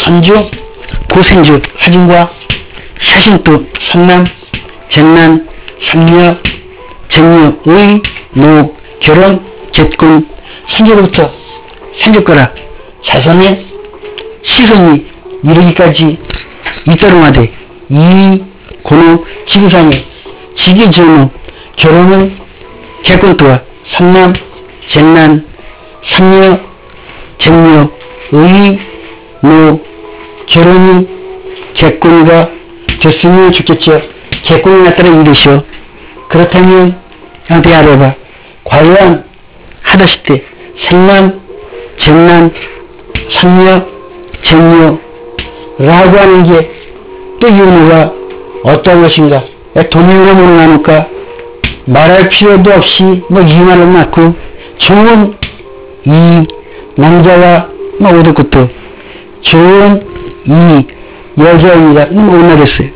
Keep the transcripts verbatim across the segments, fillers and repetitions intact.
선주, 고생주, 사진과 사신도, 선남, 쟁난, 삼녀, 쟁녀, 의, 노, 결혼,结婚, 선주로부터 생겼거라. 자손의 시손이 이르기까지 잇따름하되 이 고노 지구상에 지기전후 결혼은結婚とは 선남, 쟁난, 삼녀, 쟁녀, 의, 노, 결혼이結婚가 됐으면 좋겠죠.結婚이 났다는 이것이요. 그렇다면 어디 알아봐. 과연 하다시때 생남, 쟁난, 삼녀, 쟁녀 라고 하는 게 또 이유가 어떤 것인가? 돈이나 뭐는 나눌까? 말할 필요도 없이 뭐 이만을 낳고 좋은 이 남자가 뭐 얻을 것도 좋은 이 여자입니다. 못 나겠어요.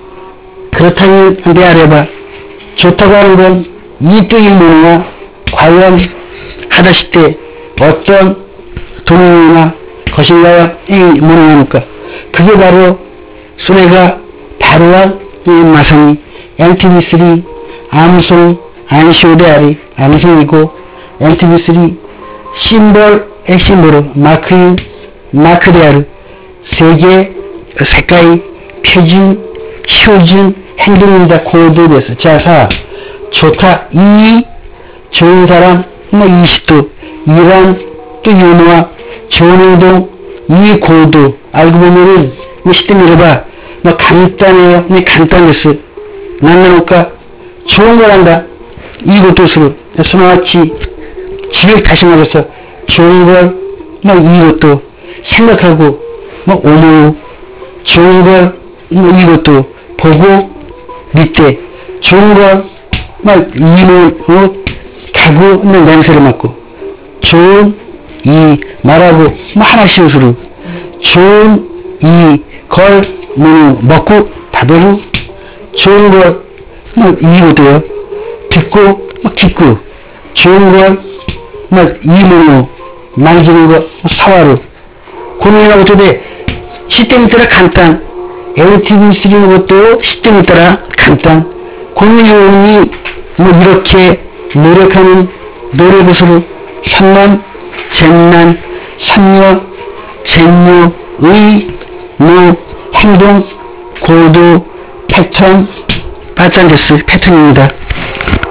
그렇다면 내 알아봐. 좋다고 하는 건 이 뜻이 뭐냐? 과연 하다시때 어떤 돈이나 것인가요? 이 뭐는 나눌까? 그게 바로 소래가 바로한 이 마성이 엠티비 쓰리 암송 안쇼데아리 암송이고 엠티비 쓰리 심벌 액심으로 마크인 마크데아르 세계 색깔 표준 표준 행동입니다. 코드에서 자사 좋다 이 좋은 사람 뭐 이십도 이란 또 윤호와 좋은 행동 이 코드 알고 보면은 뭐 시점 읽어봐 뭐 간단해요. 뭐 간단했어. 만나놓을까 좋은 걸 한다. 이것도스로 소나같이 기억 다시 말해서 좋은 걸 뭐 이것도 생각하고 뭐 오늘 좋은 걸 뭐 이것도 보고 밑에 좋은 걸 막 이모 어, 가고 뭐 냄새를 맡고 좋은 이 말하고 뭐 하나씩 으로 좋은 이걸 뭐 먹고 밥으로 좋은 걸 뭐 이것도요 듣고 뭐 듣고 좋은 걸 뭐 이모노 만지는 거 사와로 고민하고 어쩌대 시스템이 따라 간단 엠티비 쓰리는 것도 시스템이 따라 간단 고민해오니 뭐 이렇게 노력하는 노력으로 선남 쟁난 삼녀 쟁녀 의 노 행동 고도 패턴 발전됐을 패턴입니다.